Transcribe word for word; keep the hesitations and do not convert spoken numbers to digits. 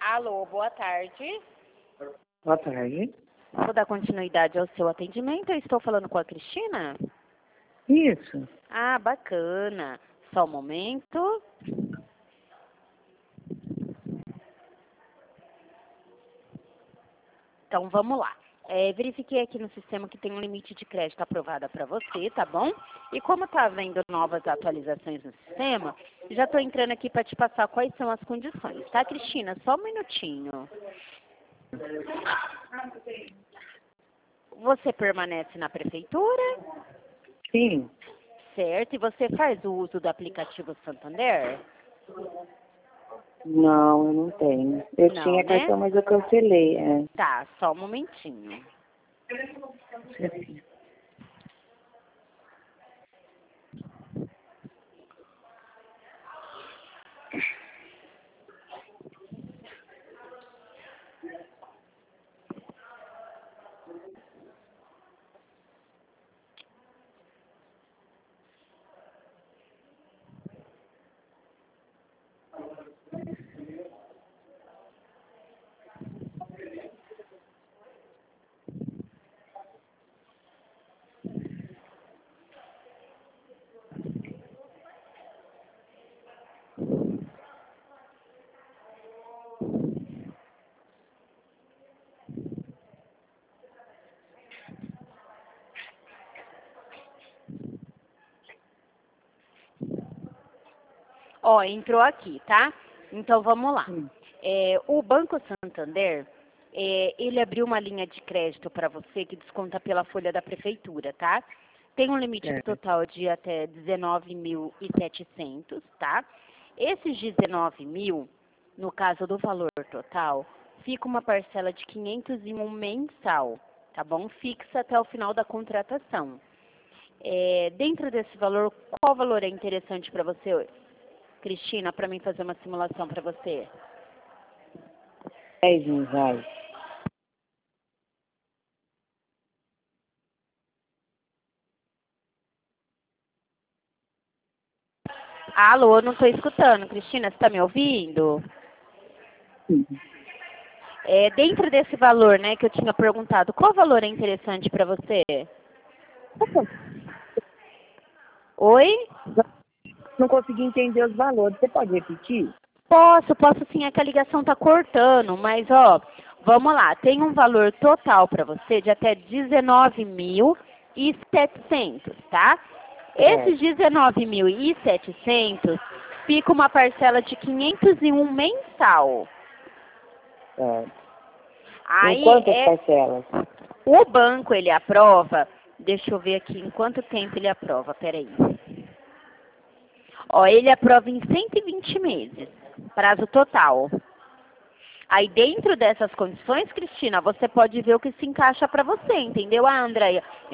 Alô, boa tarde. Boa tarde. Vou dar continuidade ao seu atendimento. Eu estou falando com a Cristina? Isso. Ah, bacana. Só um momento. Então, vamos lá. É, verifiquei aqui no sistema que tem um limite de crédito aprovado para você, tá bom? E como está havendo novas atualizações no sistema, já estou entrando aqui para te passar quais são as condições, tá, Cristina? Só um minutinho. Você permanece na prefeitura? Sim. Certo. E você faz o uso do aplicativo Santander? Não, eu não tenho. Eu Não, tinha né? cartão, mas eu cancelei. É. Tá, só um momentinho. Ó, entrou aqui, tá? Então, vamos lá. Sim. É, o Banco Santander, é, ele abriu uma linha de crédito para você que desconta pela folha da prefeitura, tá? Tem um limite É. total de até dezenove mil e setecentos, tá? Esses dezenove mil, no caso do valor total, fica uma parcela de quinhentos e um mensal, tá bom? Fixa até o final da contratação. É, dentro desse valor, qual valor é interessante para você, Cristina, para mim fazer uma simulação para você? dez mil reais. Alô, não estou escutando. Cristina, você está me ouvindo? Sim. É, dentro desse valor, né, que eu tinha perguntado, qual valor é interessante para você? Oi? Não consegui entender os valores. Você pode repetir? Posso, posso sim, é que a ligação tá cortando, mas ó, vamos lá, tem um valor total para você de até dezenove mil e setecentos, tá? Esses dezenove mil e setecentos fica uma parcela de quinhentos e um mensal. É. Aí Em quantas é parcelas? o banco ele aprova, deixa eu ver aqui em quanto tempo ele aprova, peraí. Ó, ele aprova em cento e vinte meses, prazo total. Aí dentro dessas condições, Cristina, você pode ver o que se encaixa para você, entendeu, ah, Andréia?